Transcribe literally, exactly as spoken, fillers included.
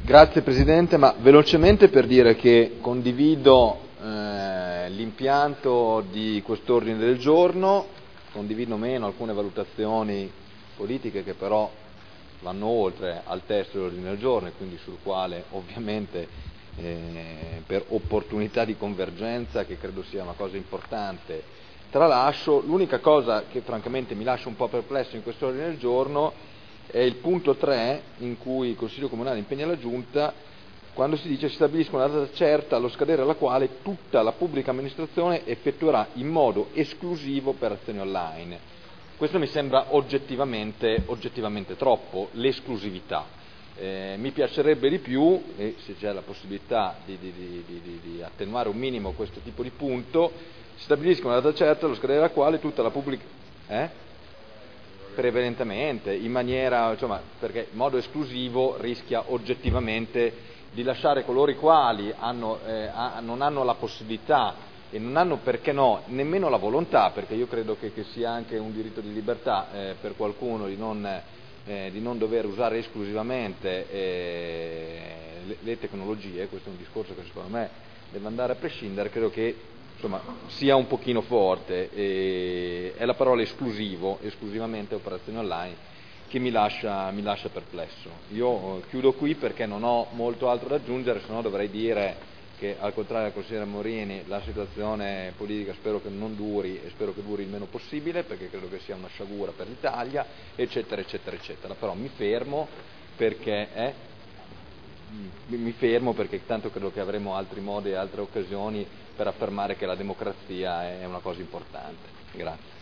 Grazie Presidente, ma velocemente per dire che condivido eh, l'impianto di quest'ordine del giorno, condivido meno alcune valutazioni politiche che però vanno oltre al testo dell'ordine del giorno e quindi sul quale ovviamente eh, per opportunità di convergenza, che credo sia una cosa importante, tralascio. L'unica cosa che francamente mi lascia un po' perplesso in quest'ordine del giorno è il punto tre, in cui il Consiglio Comunale impegna la Giunta quando si dice si stabilisca una data certa allo scadere alla quale tutta la pubblica amministrazione effettuerà in modo esclusivo operazioni online. Questo mi sembra oggettivamente, oggettivamente troppo, l'esclusività. Eh, mi piacerebbe di più, e se c'è la possibilità di, di, di, di, di attenuare un minimo questo tipo di punto, si stabilisca una data certa allo scadere alla quale tutta la pubblica... Eh? prevalentemente, in maniera, insomma, perché in modo esclusivo rischia oggettivamente di lasciare coloro i quali hanno, eh, ha, non hanno la possibilità e non hanno, perché no, nemmeno la volontà, perché io credo che, che sia anche un diritto di libertà eh, per qualcuno di non, eh, di non dover usare esclusivamente eh, le, le tecnologie. Questo è un discorso che secondo me deve andare a prescindere, credo che insomma sia un pochino forte, e è la parola esclusivo, esclusivamente operazioni online, che mi lascia, mi lascia perplesso. Io chiudo qui perché non ho molto altro da aggiungere, se no dovrei dire che al contrario del consigliere Morini la situazione politica spero che non duri e spero che duri il meno possibile, perché credo che sia una sciagura per l'Italia, eccetera eccetera eccetera. Però mi fermo perché è mi fermo perché tanto credo che avremo altri modi e altre occasioni per affermare che la democrazia è una cosa importante. Grazie.